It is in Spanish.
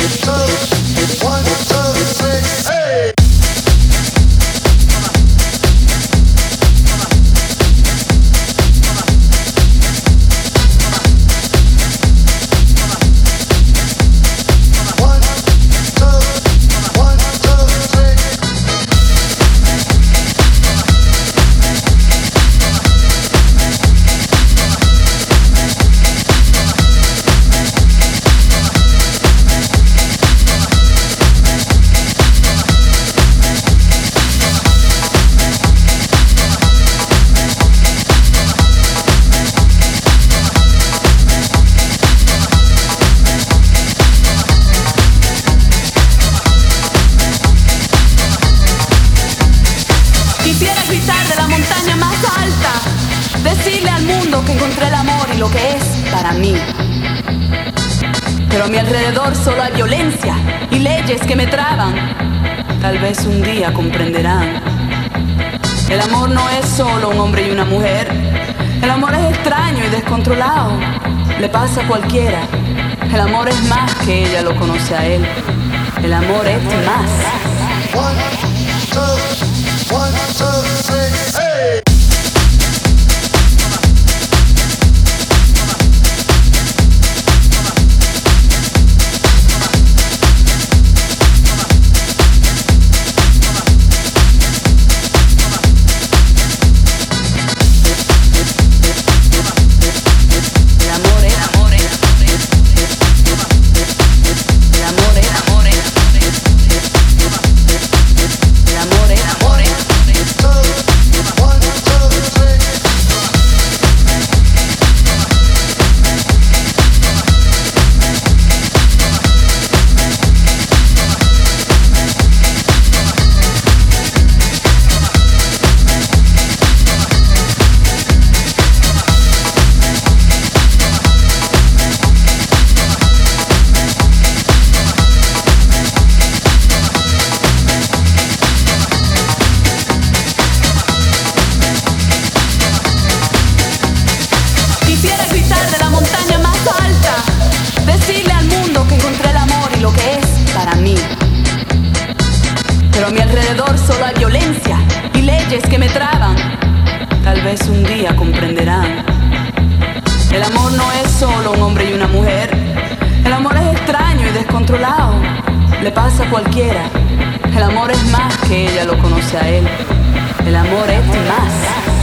Decirle al mundo que encontré el amor y lo que es para mí. Pero a mi alrededor solo hay violencia y leyes que me traban. Tal vez un día comprenderán. El amor no es solo un hombre y una mujer. El amor es extraño y descontrolado. Le pasa a cualquiera. El amor es más que ella lo conoce a él. El amor es más. 1, 2, 1, 2, 3, hey! Decirle al mundo que encontré el amor y lo que es para mí. Pero a mi alrededor solo hay violencia y leyes que me traban. Tal vez un día comprenderán. El amor no es solo un hombre y una mujer. El amor es extraño y descontrolado. Le pasa a cualquiera. El amor es más que ella lo conoce a él. El amor es más.